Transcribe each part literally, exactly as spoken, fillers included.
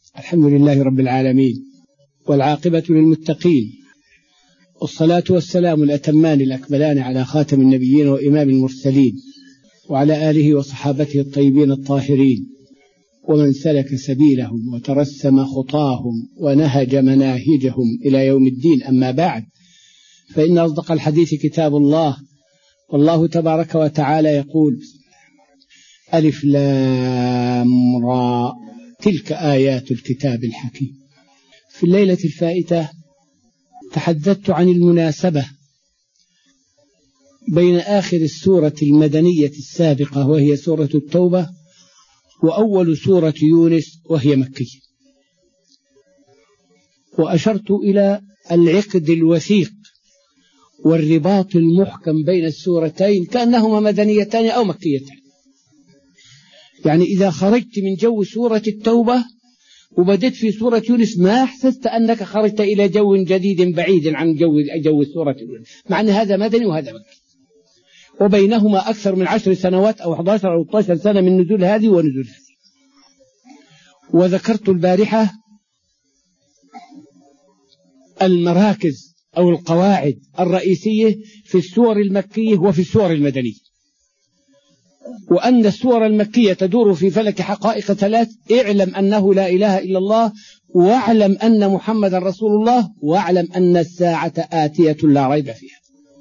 الحمد لله رب العالمين، والعاقبة للمتقين، والصلاة والسلام الأتمان الأكملان على خاتم النبيين وإمام المرسلين، وعلى آله وصحابته الطيبين الطاهرين، ومن سلك سبيلهم وترسم خطاهم ونهج مناهجهم إلى يوم الدين. أما بعد، فإن أصدق الحديث كتاب الله، والله تبارك وتعالى يقول: ألف لام را تلك آيات الكتاب الحكيم. في الليلة الفائتة تحدثت عن المناسبة بين آخر السورة المدنية السابقة وهي سورة التوبة وأول سورة يونس وهي مكية، وأشرت إلى العقد الوثيق والرباط المحكم بين السورتين كأنهما مدنيتان أو مكيتان. يعني إذا خرجت من جو سورة التوبة وبدأت في سورة يونس ما أحسست أنك خرجت إلى جو جديد بعيد عن جو, جو سورة يونس، مع أن هذا مدني وهذا مكي، وبينهما أكثر من عشر سنوات أو أحد عشر أو اثنتا عشرة سنة من نزول هذه ونزول هذه. وذكرت البارحة المراكز أو القواعد الرئيسية في السور المكية وفي السور المدنية، وأن السور المكية تدور في فلك حقائق ثلاث: اعلم أنه لا إله إلا الله، واعلم أن محمد رسول الله، واعلم أن الساعة آتية لا ريب فيها.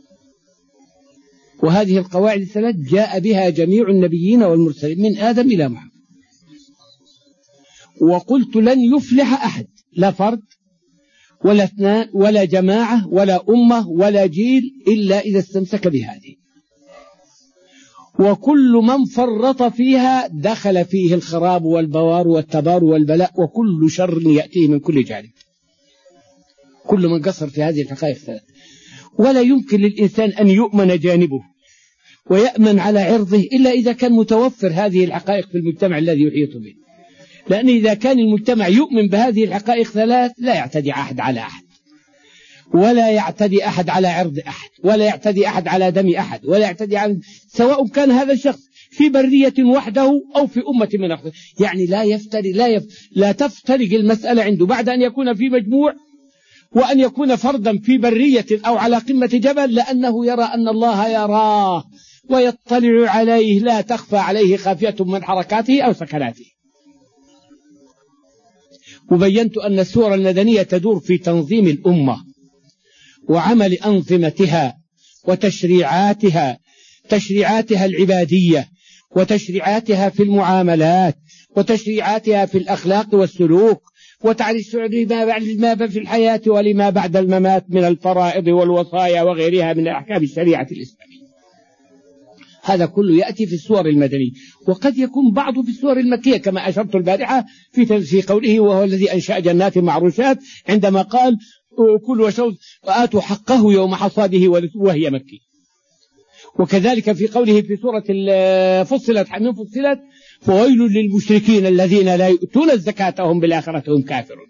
وهذه القواعد الثلاث جاء بها جميع النبيين والمرسلين من آدم إلى محمد. وقلت لن يفلح أحد، لا فرد ولا اثنان ولا جماعة ولا أمة ولا جيل، إلا إذا استمسك بهذه، وكل من فرط فيها دخل فيه الخراب والبوار والتبار والبلاء وكل شر يأتيه من كل جانب، كل من قصر في هذه الحقائق الثلاث. ولا يمكن للإنسان أن يؤمن جانبه ويأمن على عرضه إلا إذا كان متوفر هذه الحقائق في المجتمع الذي يحيط به، لأن إذا كان المجتمع يؤمن بهذه الحقائق ثلاث لا يعتدي أحد على أحد، ولا يعتدي أحد على عرض أحد، ولا يعتدي أحد على دم أحد، ولا يعتدي عن، سواء كان هذا الشخص في برية وحده أو في أمة من أخرى. يعني لا يفتري لا, يف... لا تفترق المسألة عنده بعد أن يكون في مجموع، وأن يكون فردا في برية أو على قمة جبل، لأنه يرى أن الله يراه ويطلع عليه، لا تخفى عليه خافية من حركاته أو سكناته. وبينت أن السورة المدنية تدور في تنظيم الأمة وعمل أنظمتها وتشريعاتها، تشريعاتها العبادية وتشريعاتها في المعاملات وتشريعاتها في الأخلاق والسلوك، وتعريف ما في الحياة ولما بعد الممات من الفرائض والوصايا وغيرها من أحكام الشريعة الإسلامية. هذا كله يأتي في السور المدنية، وقد يكون بعض في السور المكية كما أشرت البارحة في في قوله: وهو الذي أنشأ جنات معروشات، عندما قال: كل وشرب وآتوا حقه يوم حصاده وهي مكي. وكذلك في قوله في سورة فصلت حميم فصلت: فويل للمشركين الذين لا يؤتون الزكاة وهم بالآخرة هم كافرون.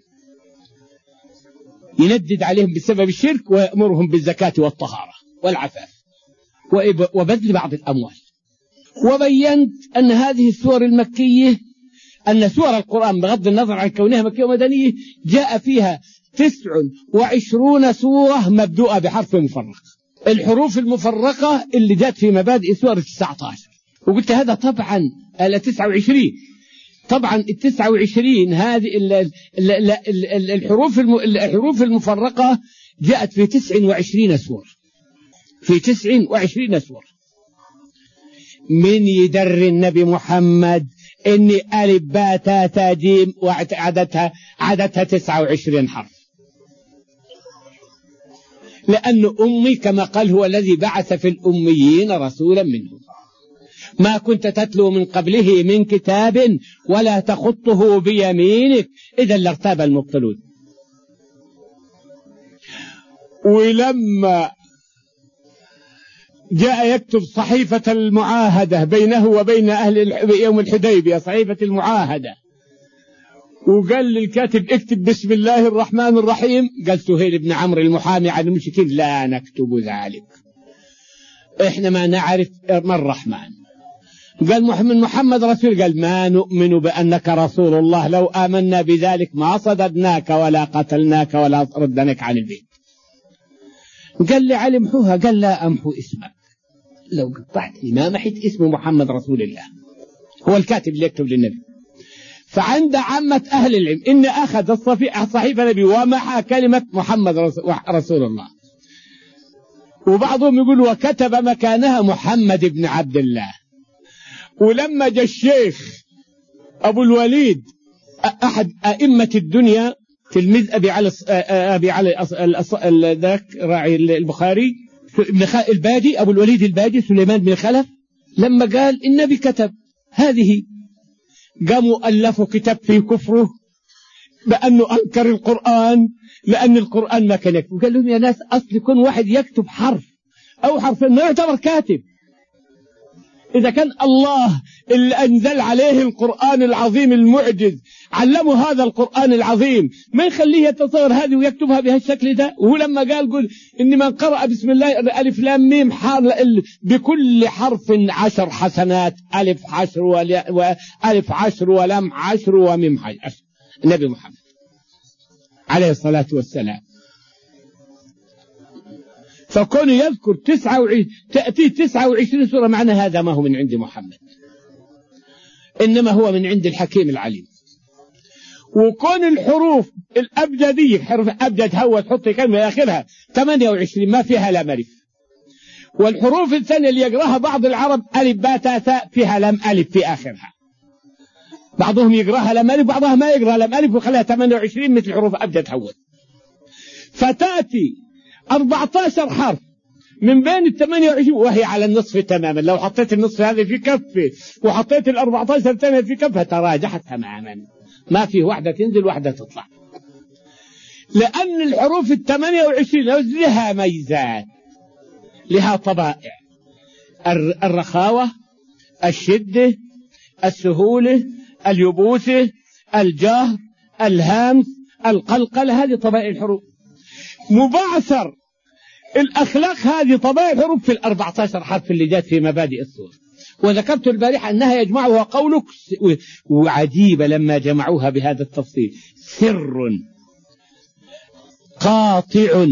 يندد عليهم بسبب الشرك ويأمرهم بالزكاة والطهارة والعفاف وبذل بعض الأموال. وبينت أن هذه السور المكية، أن سور القرآن بغض النظر عن كونها مكية ومدنية جاء فيها تسع وعشرون سورة مبدوءة بحرف مفرق. الحروف المفرقة اللي جاءت في مبادئ سورة تسعة عشر، وقلت هذا طبعا التسعة وعشرين، طبعا التسعة وعشرين هذه الحروف الحروف المفرقة جاءت في تسع وعشرين سورة، في تسع وعشرين سورة. من يدر النبي محمد إني ألف باء تاء ثاء جيم وعدتها عدتها تسعة وعشرين حرف، لأن أمي كما قال: هو الذي بعث في الأميين رسولا منهم ما كنت تتلو من قبله من كتاب ولا تخطه بيمينك إذا لارتاب المبطلون. ولما جاء يكتب صحيفة المعاهدة بينه وبين أهل يوم الحديبية، صحيفة المعاهدة، وقال للكاتب: اكتب بسم الله الرحمن الرحيم، قال سهيل بن عمرو المحامي عن المشركين: لا نكتب ذلك، احنا ما نعرف ما الرحمن، قال محمد محمد رسول، قال ما نؤمن بأنك رسول الله، لو آمنا بذلك ما صددناك ولا قتلناك ولا ردناك عن البيت. قال لي علي امحوها، قال لا أمحو اسمك، لو قطعتني ما محيت اسم محمد رسول الله. هو الكاتب اللي يكتب للنبي. فعند عامة أهل العلم إن أخذ الصحيفة النبي ومحى كلمة محمد رسول الله، وبعضهم يقول وكتب مكانها محمد بن عبد الله. ولما جاء الشيخ أبو الوليد أحد أئمة الدنيا تلميذ أبي علي أبي علي ذاك راعي البخاري ابن الباجي، أبو الوليد الباجي سليمان بن خلف، لما قال النبي كتب هذه، قاموا ألفوا كتاب في كفره بأنه أنكر القرآن لأن القرآن ما كان يكتب. قال لهم يا ناس أصل يكون واحد يكتب حرف أو حرفين ما يعتبر كاتب. إذا كان الله اللي أنزل عليه القرآن العظيم المعجز علمه هذا القرآن العظيم، ما يخليه يتصور هذه ويكتبها بهالشكل ده. وهو لما قال قل إن من قرأ بسم الله ألف لام ميم بكل حرف عشر حسنات، ألف عشر وألف عشر ولام عشر وميم عشر. النبي محمد عليه الصلاة والسلام فكون يذكر تسعة وعشرين تأتي تسعة وعشرين سورة، معنى هذا ما هو من عند محمد، إنما هو من عند الحكيم العليم. وكون الحروف الأبجدية، حرف أبجد هو تحط كلمة آخرها ثمانية وعشرين ما فيها لام ألف، والحروف الثانية اللي يقراها بعض العرب ألف باء تاء ثاء فيها لام ألف في آخرها، بعضهم يقراها لام ألف بعضها ما يقراها لام ألف وخليها ثمانية وعشرين مثل حروف أبجد هو. فتأتي أربعة عشر حرف من بين الثمانية وعشرين وهي على النصف تماما. لو حطيت النصف هذه في كفة وحطيت الأربعة عشر الثانية في كفة تراجحت تماما، ما في واحدة تنزل واحدة تطلع، لأن الحروف الثمانية وعشرين لها ميزات، لها طبائع، الرخاوة، الشدة، السهولة، اليبوسة، الجهر، الهامس، القلقلة، هذه طبائع الحروف. مبعثر الأخلاق هذه طبائع الحروف في الأربعة عشر حرف اللي جاءت في مبادئ السور. وذكرت البارحة أنها يجمعها قولك، وعجيبة لما جمعوها بهذا التفصيل: سر قاطع،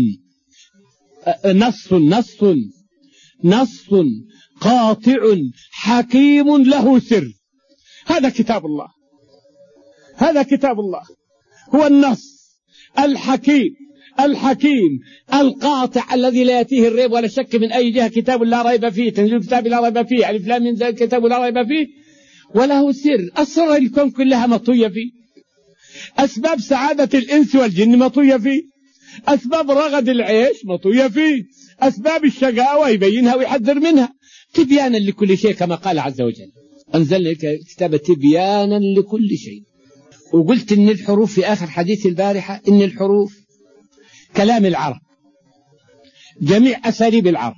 نص نص نص قاطع حكيم له سر. هذا كتاب الله، هذا كتاب الله هو النص الحكيم الحكيم القاطع الذي لا يأتيه الريب ولا الشك من أي جهة، كتاب لا ريب فيه، تنزيل كتاب لا ريب فيه، ألف لام ميم كتاب لا ريب فيه، وله سر. أسرار الكون كلها مطوية فيه، أسباب سعادة الإنس والجن مطوية فيه، أسباب رغد العيش مطوية فيه، أسباب الشقاوة يبينها ويحذر منها، تبيانا لكل شيء كما قال عز وجل: أنزلنا كتاب تبيانا لكل شيء. وقلت إن الحروف في آخر حديث البارحة إن الحروف كلام العرب، جميع أساليب العرب،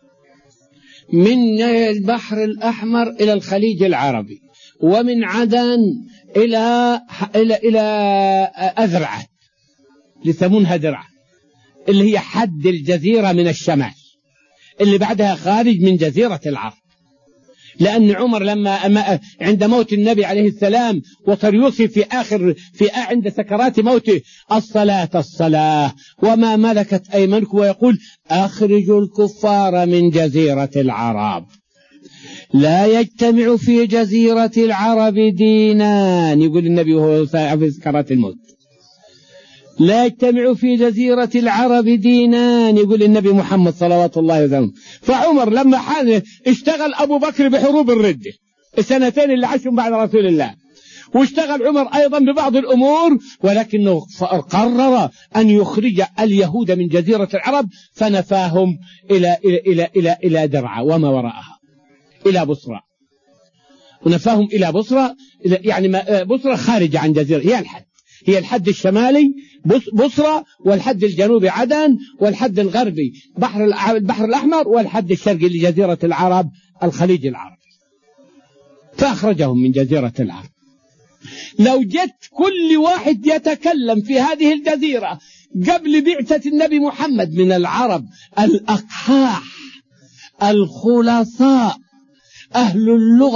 من البحر الأحمر إلى الخليج العربي، ومن عدن إلى إلى إلى أذرعة لثمونها درعة اللي هي حد الجزيرة من الشمال، اللي بعدها خارج من جزيرة العرب. لأن عمر لما عند موت النبي عليه السلام وصار يوصي في آخر في عند سكرات موته: الصلاة الصلاة وما ملكت أيمانكم، ويقول: أخرجوا الكفار من جزيرة العرب. لا يجتمع في جزيرة العرب دينان، يقول النبي وهو في سكرات الموت: لا يجتمع في جزيرة العرب دينان، يقول النبي محمد صلوات الله وسلامه. فعمر لما حال اشتغل أبو بكر بحروب الردة السنتين اللي عاشهم بعد رسول الله، واشتغل عمر أيضا ببعض الأمور، ولكنه قرر أن يخرج اليهود من جزيرة العرب، فنفاهم إلى إلى إلى إلى, إلى درعا وما وراءها، إلى بصرى، ونفاهم إلى بصرى، يعني بصرى خارج عن جزيرة، هي الحد هي الحد الشمالي بصرى، والحد الجنوبي عدن، والحد الغربي بحر البحر الأحمر، والحد الشرقي لجزيرة العرب الخليج العربي. فأخرجهم من جزيرة العرب. لو جت كل واحد يتكلم في هذه الجزيرة قبل بعثة النبي محمد من العرب الأقحاح الخلصاء أهل اللغة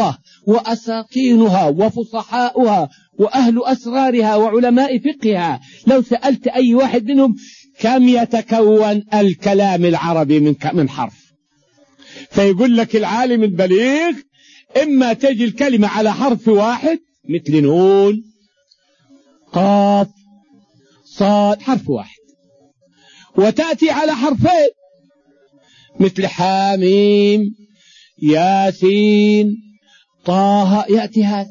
وأساطينها وفصحاؤها وأهل أسرارها وعلماء فقهها، لو سألت أي واحد منهم كم يتكون الكلام العربي من من حرف، فيقول لك العالم البليغ إما تجي الكلمة على حرف واحد مثل نون قاف صاد، حرف واحد، وتأتي على حرفين مثل حاميم ياسين طه، يأتي هذا.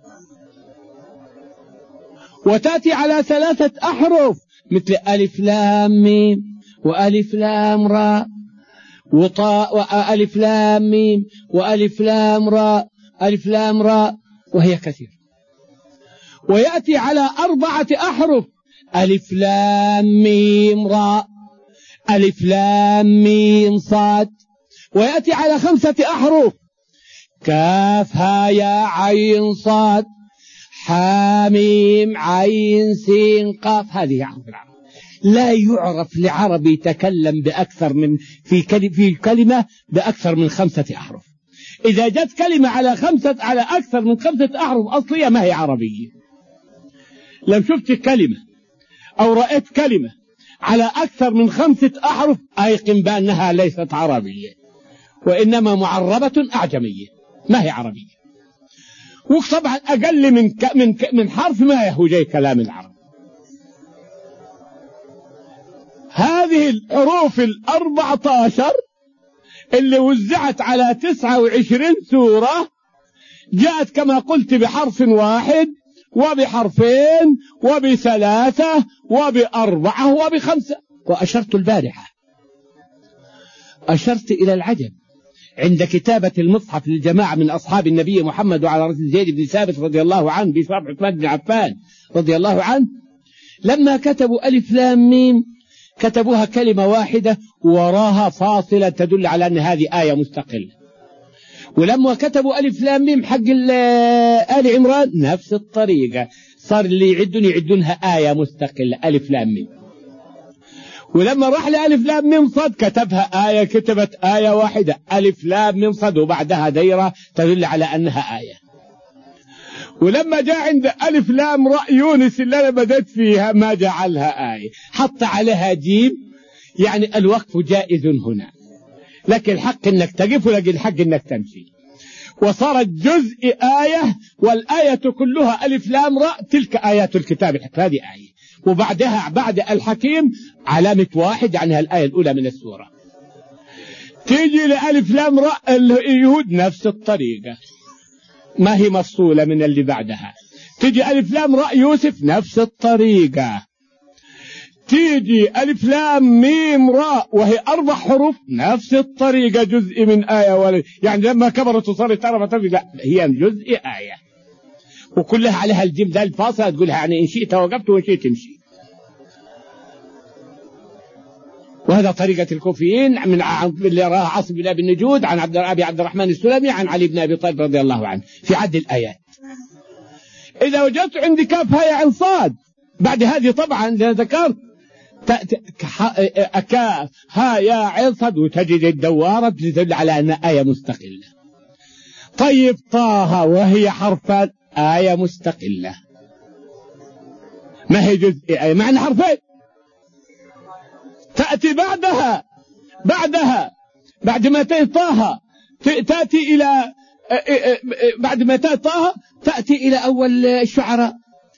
وتأتي على ثلاثة أحرف مثل ألف لام ميم وألف لام راء وطاء وألف لام ميم وألف لام راء ألف لام راء، وهي كثير. ويأتي على أربعة أحرف ألف لام ميم راء ألف لام ميم صاد. ويأتي على خمسة أحرف كاف ها يا عين صاد حاميم عين سين قاف، هذه أحرف العرب. لا يعرف لعربي يتكلم بأكثر من في كلمة, في كلمة بأكثر من خمسة أحرف. إذا جت كلمة على خمسة على أكثر من خمسة أحرف أصلية ما هي عربية. لو شفت كلمة أو رأيت كلمة على أكثر من خمسة أحرف أيقن بأنها ليست عربية، وإنما معربة أعجمية ما هي عربية. وطبعا أقل من ك من ك من حرف ما هو جاي كلام العرب. هذه الحروف الأربعة عشر اللي وزعت على تسعة وعشرين سورة جاءت كما قلت بحرف واحد وبحرفين وبثلاثة وبأربعة وبخمسة. وأشرت البارحة أشرت إلى العجب عند كتابة المصحف للجماعة من أصحاب النبي محمد وعلى رأس زيد بن ثابت رضي الله عنه بشرح عثمان بن عفان رضي الله عنه، لما كتبوا ألف لام ميم كتبوها كلمة واحدة وراها فاصلة تدل على أن هذه آية مستقلة. ولما كتبوا ألف لام ميم حق آل عمران نفس الطريقة، صار اللي يعدون يعدونها آية مستقلة ألف لام ميم. ولما راح لألف لام ميم صاد كتبها آية، كتبت آية واحدة ألف لام ميم صاد وبعدها دايرة تدل على أنها آية. ولما جاء عند ألف لام راء يونس اللي أنا بدأت فيها ما جعلها آية، حط عليها جيم، يعني الوقف جائز هنا، لكن الحق انك تقف ولكن الحق انك تمشي. وصارت جزء آية والآية كلها ألف لام راء، تلك آيات الكتاب الحق، هذه آية. وبعدها بعد الحكيم علامة واحد، يعني الآية الأولى من السورة. تيجي لألف لام راء اليهود نفس الطريقة ما هي مفصولة من اللي بعدها. تيجي ألف لام راء يوسف نفس الطريقة. تيجي ألف لام ميم راء وهي أربع حروف نفس الطريقة، جزء من آية ولا يعني لما كبرت وصارت أربعة لا هي جزء آية، وكلها عليها الجيم ذا الفاصلة تقولها يعني إن شئت وقفت وإن شئت تمشي. وهذا طريقة الكوفيين من اللي راه عاصم بن أبي النجود عن عبد أبي عبد الرحمن السلمي عن علي بن أبي طالب رضي الله عنه في عد الآيات. إذا وجدت عندي كاف هاء عين صاد بعد هذه طبعا ذكرت كاف ها يا عين صاد وتجد الدوارة تدل على أن آية مستقلة. طيب طه وهي حرفان آية مستقلة ما هي جزء آية، معنى حرفين. تأتي بعدها بعدها بعد ما تأتي طه تأتي إلى بعد ما تأتي طه تأتي إلى أول الشعراء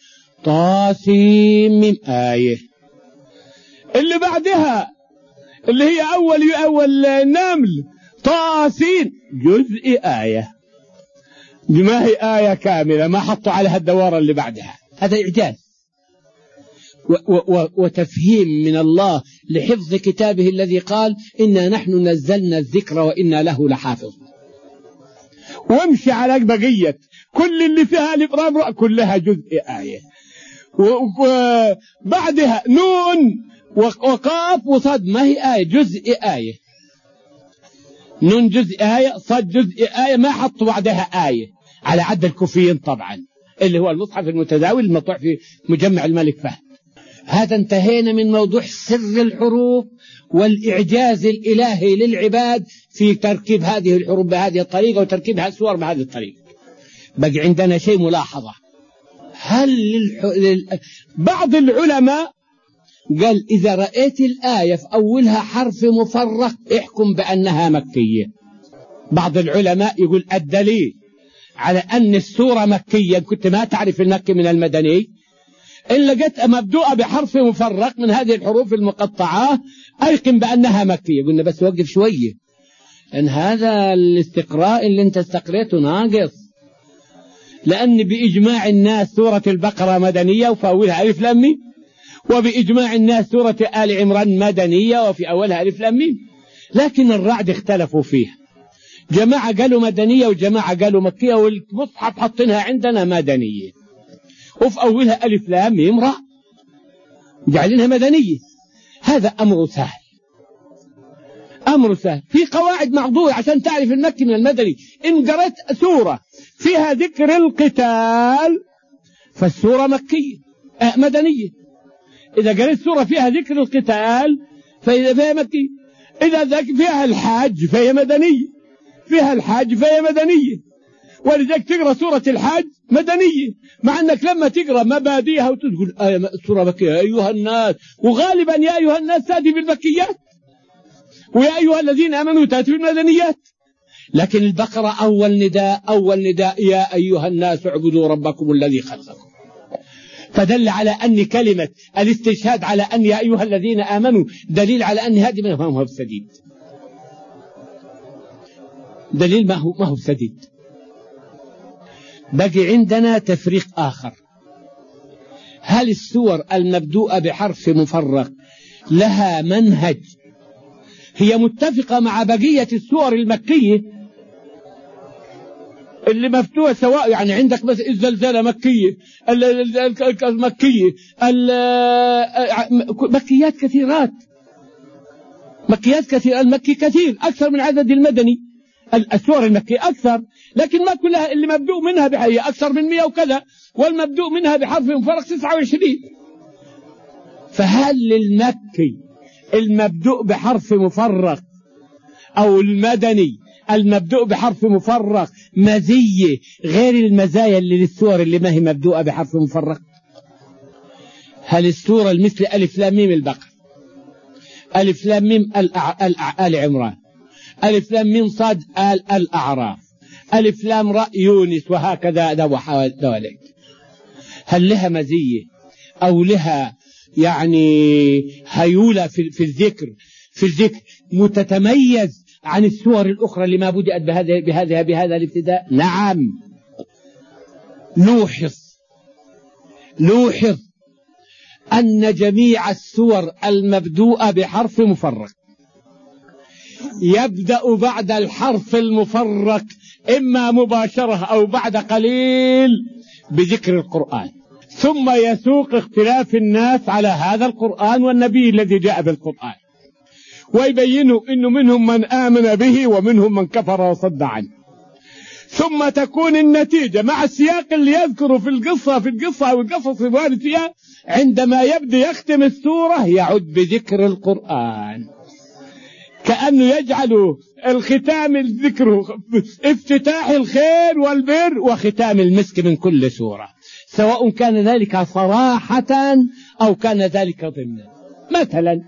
طاسيم من آية. اللي بعدها اللي هي أول أول نمل طاسين جزء آية، ما هي آية كاملة، ما حطوا عليها الدوارة اللي بعدها. هذا إعجاز وتفهيم من الله لحفظ كتابه الذي قال إنا نحن نزلنا الذكر وإنا له لحافظ. وامشي على بقية كل اللي فيها الإبرام كلها جزء آية. وبعدها نون وقاف وصاد ما هي آية، جزء آية. نون جزء آية، صاد جزء آية، ما حطوا بعدها آية على عد الكوفيين طبعا اللي هو المصحف المتداول المطبوع في مجمع الملك فهد. هذا انتهينا من موضوع سر الحروف والإعجاز الإلهي للعباد في تركيب هذه الحروف بهذه الطريقة وتركيبها السور بهذه الطريقة. بقى عندنا شيء ملاحظة. هل للح... بعض العلماء قال إذا رأيت الآية في أولها حرف مفرق احكم بأنها مكية. بعض العلماء يقول الدليل على أن السورة مكية، كنت ما تعرف المكي من المدني، إن لقيت مبدوءة بحرف مفرق من هذه الحروف المقطعة أيقن بأنها مكية. قلنا بس وقف شوية، إن هذا الاستقراء اللي انت استقريته ناقص، لأن بإجماع الناس سورة البقرة مدنية وفي أولها ألف لام ميم، وبإجماع الناس سورة آل عمران مدنية وفي أولها ألف لام ميم، لكن الرعد اختلفوا فيها، جماعة قالوا مدنية وجماعة قالوا مكية، والمصحف حطينها عندنا مدنية وفي أولها ألف لام ميم راء، جعلينها مدنية. هذا أمر سهل، أمر سهل. في قواعد معضوية عشان تعرف المكي من المدني. إن قرأت سورة فيها ذكر القتال فالسورة مكية آه مدنية. إذا قرأت سورة فيها ذكر القتال فإذا فيها مكية. إذا فيها الحاج فهي مدنية، فيها الحاج فهي مدنية. ولذلك تقرأ سورة الحاج مدنية، مع أنك لما تقرأ مبادئها وتقول آية سورة مكية أيها الناس، وغالبا يا أيها الناس تأتي بالمكيات، ويا أيها الذين آمنوا تأتي بالمدنيات. لكن البقرة أول نداء أول نداء يا أيها الناس اعبدوا ربكم الذي خلقكم، فدل على أن كلمة الاستشهاد على أن يا أيها الذين آمنوا دليل على أن هذه ما هو سديد، دليل ما هو ما هو سديد. بقي عندنا تفريق آخر، هل السور المبدوءة بحرف مفرق لها منهج هي متفقة مع بقية السور المكية اللي مفتوحة سواء؟ يعني عندك مثلا الزلزلة مكية، المكية مكيات كثيرات، مكيات كثير، المكي كثير أكثر من عدد المدني. السور المكية أكثر، لكن ما كلها اللي مبدوء منها بحية أكثر من مئة وكذا، والمبدوء منها بحرف مفرق تسعة وعشرين. فهل للمكي المبدوء بحرف مفرق أو المدني المبدوء بحرف مفرق مزية غير المزايا اللي للسور اللي ما هي مبدوءة بحرف مفرق؟ هل السورة المثل ألف لام ميم البقرة، ألف لام ميم آل عمران، ألف لام ميم صاد آل الأعراف، ألف لام راء يونس، وهكذا دوالك، هل لها مزية أو لها يعني هيولة في, في الذكر في الذكر متتميز عن السور الأخرى اللي ما بدأت بهذا بهذا بهذا الابتداء؟ نعم. لوحظ لوحظ أن جميع السور المبدوءة بحرف مفرق يبدأ بعد الحرف المفرق إما مباشرة أو بعد قليل بذكر القرآن، ثم يسوق اختلاف الناس على هذا القرآن والنبي الذي جاء بالقرآن، ويبينوا إنه منهم من آمن به ومنهم من كفر وصد عنه، ثم تكون النتيجة مع السياق اللي يذكره في القصة في القصة أو القصص الوارد فيها، عندما يبدأ يختم السورة يعود بذكر القرآن، كأنه يجعل الختام الذكر افتتاح الخير والبر وختام المسك من كل سورة، سواء كان ذلك صراحة أو كان ذلك ضمنا. مثلا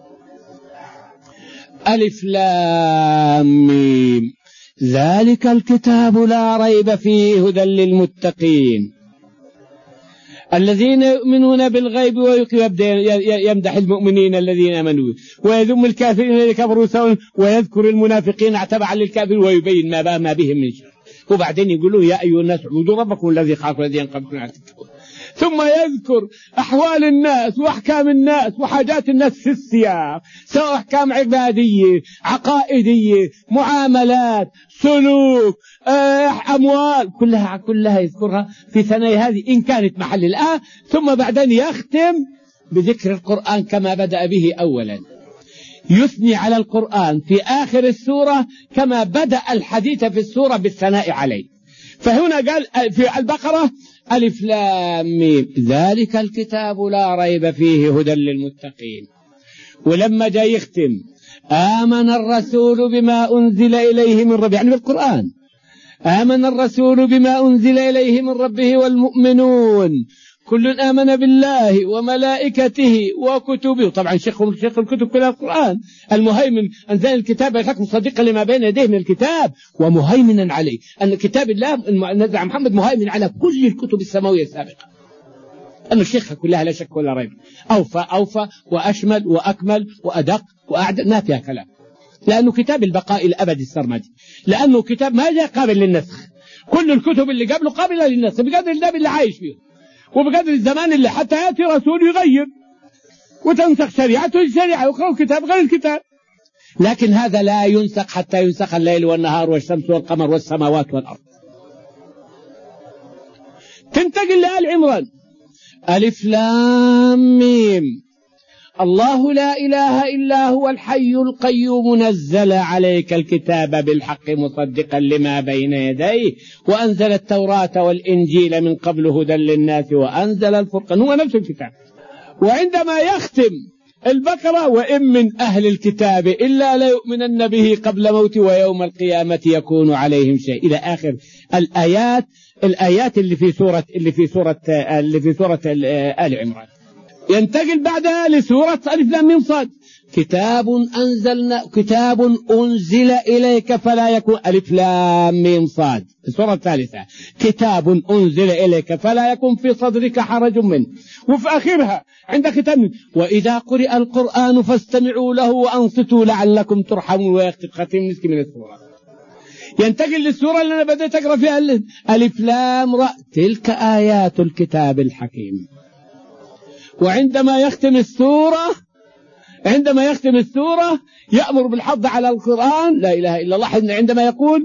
ألف لام ميم ذلك الكتاب لا ريب فيه هدى للمتقين الذين يؤمنون بالغيب ويمدح المؤمنين الذين آمنوا ويذم الكافرين الذين كفروا سواء، ويذكر المنافقين تبعا للكافر ويبين ما ما بهم من شر، وبعدين يقولوا يا أيها الناس اعبدوا ربكم الذي خلقكم الذين قبلكم لعلكم تتقون، ثم يذكر أحوال الناس وأحكام الناس وحاجات الناس في السياق، سواء أحكام عبادية عقائدية معاملات سلوك أموال، كلها كلها يذكرها في ثنايا هذه إن كانت محل الآية، ثم بعدين يختم بذكر القرآن كما بدأ به أولا، يثني على القرآن في آخر السورة كما بدأ الحديث في السورة بالثناء عليه. فهنا قال في البقرة ألف لام ميم ذلك الكتاب لا ريب فيه هدى للمتقين، ولما جاء يختم آمن الرسول بما أنزل إليه من ربه، يعني بالقرآن، آمن الرسول بما أنزل إليه من ربه والمؤمنون كل آمن بالله وملائكته وكتبه. طبعا شيخ شيخ الكتب كلها القرآن. المهيمن أنزل الكتاب بالحق مصدقا لما بين يديه من الكتاب ومهيمنا عليه. أن كتاب الله نزع محمد مهيمن على كل الكتب السماوية السابقة. أن الشيخ كلها لا شك ولا ريب أوفى أوفى وأشمل وأكمل وأدق وأعدل، ما فيها كلام، لأنه كتاب البقاء الأبدي السرمدي، لأنه كتاب ما جاء قابل للنسخ. كل الكتب اللي قبله قابلة للنسخ بقدر النبي اللي عايش فيه وبقدر الزمان اللي حتى يأتي رسول يغير وتنسخ شريعته الشريعة ويقرأ الكتاب غير الكتاب. لكن هذا لا ينسخ حتى ينسخ الليل والنهار والشمس والقمر والسماوات والأرض. تنتقل لآل عمران. ألف لام ميم. الله لا إله إلا هو الحي القيوم نزل عليك الكتاب بالحق مصدقا لما بين يديه وأنزل التوراة والإنجيل من قبل هدى للناس وأنزل الفرقان. هو نفس الكتاب. وعندما يختم البقرة وإن من أهل الكتاب إلا ليؤمنن به قبل موته ويوم القيامة يكون عليهم شيء إلى آخر الآيات الآيات اللي في سورة اللي في سورة اللي في سورة آل عمران. ينتقل بعدها لسورة ألف لام ميم صاد. كتاب أنزلنا كتاب أنزل إليك فلا يكون ألف لام ميم صاد. السورة الثالثة كتاب أنزل إليك فلا يكون في صدرك حرج منه. وفي آخرها عند ختام وإذا قرئ القرآن فاستمعوا له وأنصتوا لعلكم ترحمون ويختم ختم مسك من السورة. ينتقل للسورة اللي أنا بديت أقرأ فيها ألف لام راء تلك آيات الكتاب الحكيم. وعندما يختم السورة عندما يختم السورة يأمر بالحفظ على القرآن لا إله إلا الله عندما يقول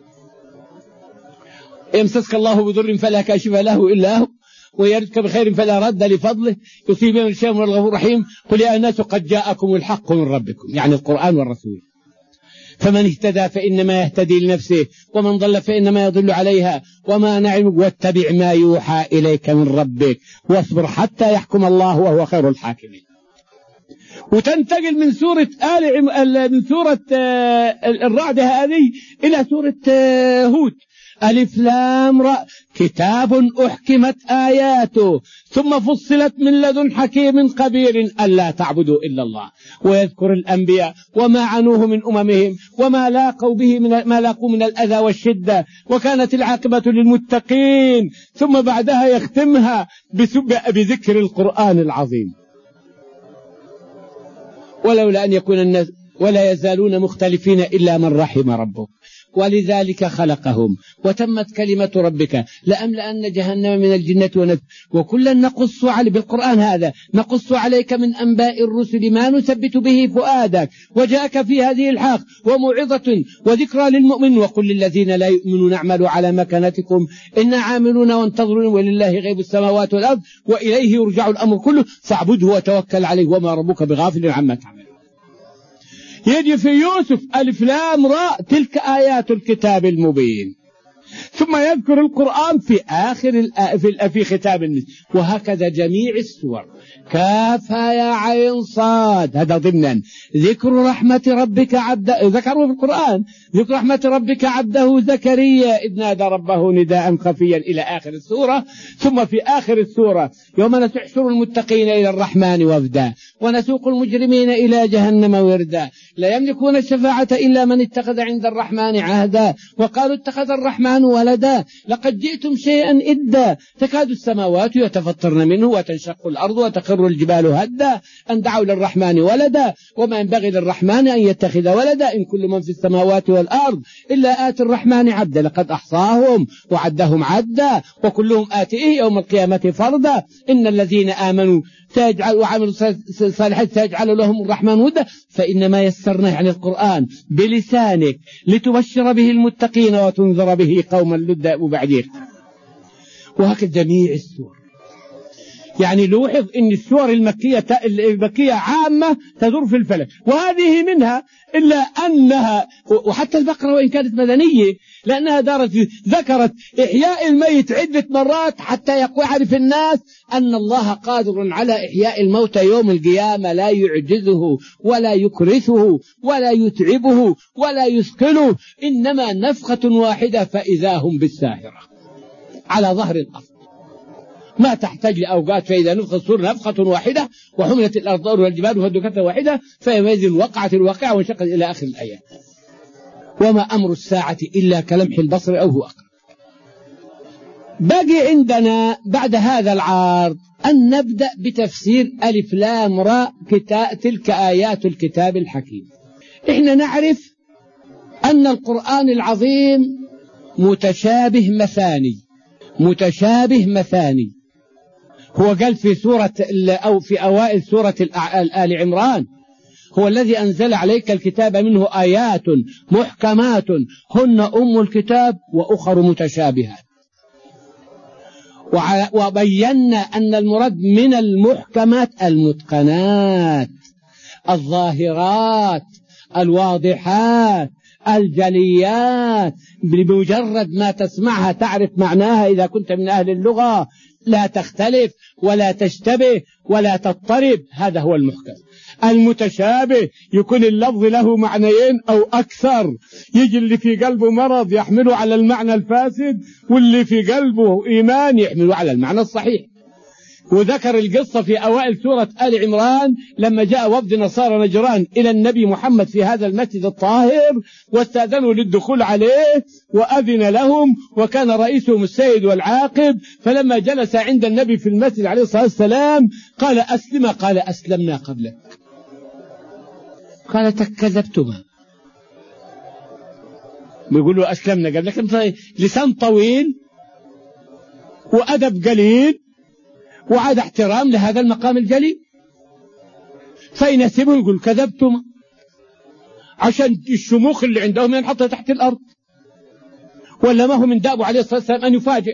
يمسسك الله بضر فلا كاشف له إلا هو ويردك بخير فلا رد لفضله يصيب من الشيء من الغفور الرحيم قل يا الناس قد جاءكم الحق من ربكم، يعني القرآن والرسول. فمن اهتدى فإنما يهتدي لنفسه ومن ضل فإنما يضل عليها وما نعم واتبع ما يوحى إليك من ربك واصبر حتى يحكم الله وهو خير الحاكمين. وتنتقل من سورة آل عم... من سورة الرعد هذه إلى سورة هود. ألف لام راء كتاب أحكمت آياته ثم فصلت من لدن حكيم خبير ألا تعبدوا إلا الله ويذكر الأنبياء وما عنوه من أممهم وما لاقوا به من ما لاقوا من الأذى والشدة وكانت العاقبة للمتقين. ثم بعدها يختمها بذكر القرآن العظيم. ولولا أن يكون الناس ولا يزالون مختلفين إلا من رحم ربك ولذلك خلقهم وتمت كلمة ربك لأملأن جهنم من الجنة والناس وكلا نقص عليك بالقرآن هذا نقص عليك من أنباء الرسل ما نثبت به فؤادك وجاءك في هذه الحق وموعظة وذكرى للمؤمن وقل للذين لا يؤمنون اعملوا على مكانتكم إنا عاملون وانتظرون ولله غيب السماوات والأرض وإليه يرجع الأمر كله فاعبده وتوكل عليه وما ربك بغافل عما تعمل. يجي في يوسف ألف لام راء تلك آيات الكتاب المبين. ثم يذكر القرآن في آخر في في ختام النساء. وهكذا جميع السور كافها يا عين صاد. هذا ضمنا ذكر رحمة ربك عبده ذكروا في القرآن ذكر رحمة ربك عبده زكريا إذ نادى ربه نداء خفيا إلى آخر السورة. ثم في آخر السورة يوم نحشر المتقين إلى الرحمن وفدا ونسوق المجرمين إلى جهنم وردا لا يملكون الشفاعة إلا من اتخذ عند الرحمن عهدا وقالوا اتخذ الرحمن ولدا لقد جئتم شيئا إدا تكاد السماوات يتفطرن منه وتنشق الأرض وتخر الجبال هدا أن دعوا للرحمن ولدا وما ينبغي للرحمن أن يتخذ ولدا إن كل من في السماوات والأرض إلا آتي الرحمن عبدا لقد أحصاهم وعدهم عدا وكلهم آتيه يوم القيامة فردا إن الذين آمنوا سيجعل وعملوا الصالحات سيجعل لهم الرحمن ودا فإنما يسرناه عن القرآن بلسانك لتبشر به المتقين وتنذر به قوما لدا وبعدين. وهكذا جميع السور يعني لوحظ ان السور المكية المكية عامة تدور في الفلك، وهذه منها، إلا أنها وحتى البقرة وإن كانت مدنية لأنها دارت ذكرت إحياء الميت عدة مرات حتى يعرف الناس أن الله قادر على إحياء الموتى يوم القيامة، لا يعجزه ولا يكرثه ولا يتعبه ولا يثقله، إنما نفخة واحدة فإذا هم بالساهرة على ظهر الأرض، ما تحتاج لأوقات. فإذا نفخ الصور نفخة واحدة وحملت الأرض والجبال فدكتها واحدة فيومئذ وقعت الواقعة وانشقت إلى آخر الآيات. وما أمر الساعة إلا كلمح البصر أو هو أقرب. باقي عندنا بعد هذا العرض أن نبدأ بتفسير ألف لام راء تلك آيات الكتاب الحكيم. إحنا نعرف أن القرآن العظيم متشابه مثاني، متشابه مثاني. هو قال في سورة أو في أوائل سورة آل عمران: هو الذي أنزل عليك الكتاب منه آيات محكمات هن أم الكتاب وأخر متشابهات. وبينا أن المراد من المحكمات المتقنات الظاهرات الواضحات الجليات، بمجرد ما تسمعها تعرف معناها إذا كنت من أهل اللغة، لا تختلف ولا تشتبه ولا تضطرب. هذا هو المحكم. المتشابه يكون اللفظ له معنيين أو أكثر، يجي اللي في قلبه مرض يحمله على المعنى الفاسد، واللي في قلبه إيمان يحمله على المعنى الصحيح. وذكر القصة في أوائل سورة آل عمران لما جاء وفد نصارى نجران إلى النبي محمد في هذا المسجد الطاهر واستأذنوا للدخول عليه وأذن لهم، وكان رئيسهم السيد والعاقب. فلما جلس عند النبي في المسجد عليه الصلاة والسلام قال: أسلم. قال: أسلمنا قبلك. قال: كذبتما. بيقولوا أسلمنا قبلك. لكن لسان طويل وأدب قليل وعاد احترام لهذا المقام الجليل، فينسبه يقول كذبتما، عشان الشموخ اللي عندهم ينحطها تحت الأرض. ولا ما هو من دابه عليه الصلاة والسلام أن يفاجئ.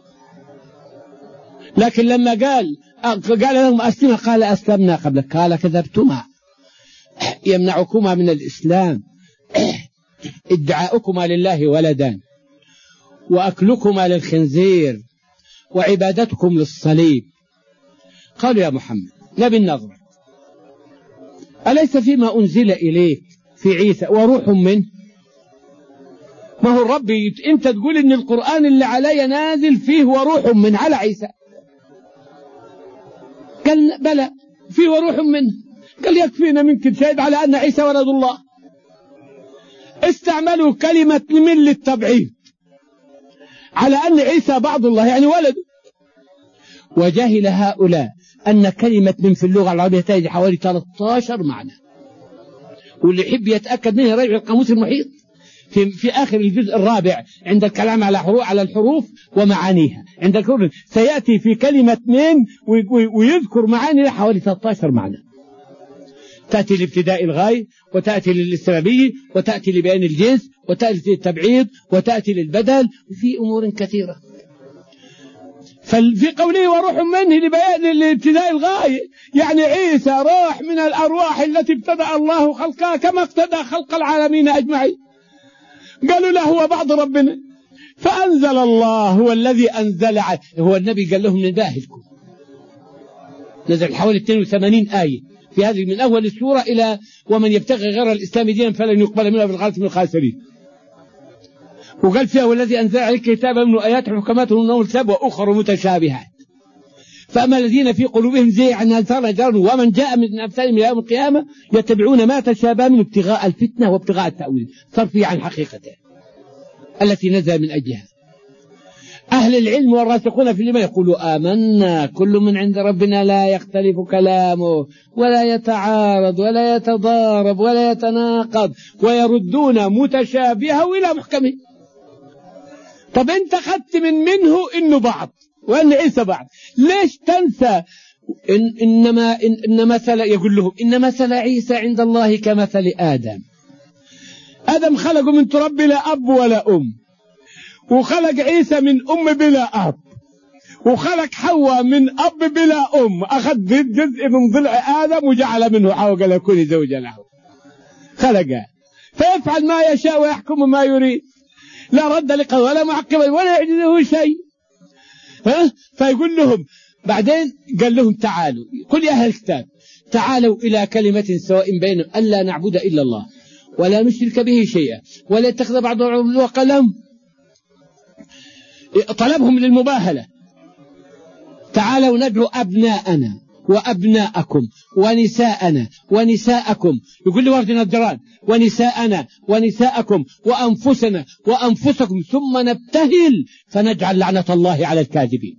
لكن لما قال قال لهم أسلم، قال: أسلمنا قبلك. قال: كذبتما. يمنعكما من الإسلام ادعاؤكما لله ولدان، وأكلكما للخنزير، وعبادتكم للصليب. قالوا: يا محمد نبي النظر، أليس فيما أنزل إليك في عيسى وروح منه؟ ما هو الرب أنت تقول إن القرآن اللي علي نازل فيه وروح منه على عيسى. قال: بلى فيه وروح منه. قال: يكفينا منك شهد على أن عيسى ولد الله. استعملوا كلمة من للتبعيد على أن عيسى بعض الله يعني ولده. وجهل هؤلاء أن كلمة من في اللغة العربية تجد حوالي ثلاثة عشر معنى، واللي يحب يتأكد منه يراجع القاموس المحيط في, في آخر الجزء الرابع عند الكلام على حروف على الحروف ومعانيها. عند الكل سيأتي في كلمة من ويذكر معاني حوالي ثلاثة عشر معنى. تأتي لابتداء الغاية، وتأتي للاستبابية، وتأتي لبيان الجنس، وتأتي للتبعيض، وتأتي للبدل، وفي أمور كثيرة. ففي قوله وروح منه لبيان لابتداء الغاية، يعني عيسى روح من الأرواح التي ابتدأ الله خلقها كما ابتدأ خلق العالمين أجمعين. قالوا له هو بعض ربنا، فأنزل الله هو الذي أنزل. هو النبي قال لهم نباهلكم، نزل حوالي اثنين وثمانين آية في هذه من أول السورة إلى ومن يبتغي غير الإسلام دينا فلن يقبل منه في الآخرة من الخاسرين. وقال فيها والذي أنزل عليك كتابا منه آيات محكمات هن أم الكتاب وأخر متشابهات. فأما الذين في قلوبهم زيغ عن أثار نجار ومن جاء من أمثالهم إلى يوم القيامة يتبعون ما تشابه من ابتغاء الفتنة وابتغاء التأويل، صرفي عن حقيقته التي نزل من أجلها. أهل العلم والراسخون في الإيمان يقولوا آمنا كل من عند ربنا لا يختلف كلامه ولا يتعارض ولا يتضارب ولا يتناقض، ويردون متشابهه إلى محكمه. طب أنت خدت من منه إنه بعض وأن عيسى بعض، ليش تنسى إن إنما إن, إن مثل يقول لهم إن مثل عيسى عند الله كمثل آدم. آدم خلقه من تراب بلا أب ولا أم، وخلق عيسى من أم بلا أب، وخلق حواء من أب بلا أم، أخذ جزء من ضلع آدم وجعل منه حواء قال كوني زوجة له، خلقها فيفعل ما يشاء ويحكم ما يريد، لا رد لقضاء ولا معقب ولا يعجزه شيء. ها؟ فيقول لهم بعدين، قال لهم تعالوا كل أهل الكتاب تعالوا إلى كلمة سواء بيننا ألا نعبد إلا الله ولا نشرك به شيئا ولا يتخذ بعضهم وقلم، طلبهم للمباهلة. تعالوا ندعو أبناءنا وأبناءكم ونساءنا ونساءكم، يقول لي وفد نجران، ونساءنا ونساءكم وأنفسنا وأنفسكم ثم نبتهل فنجعل لعنة الله على الكاذبين.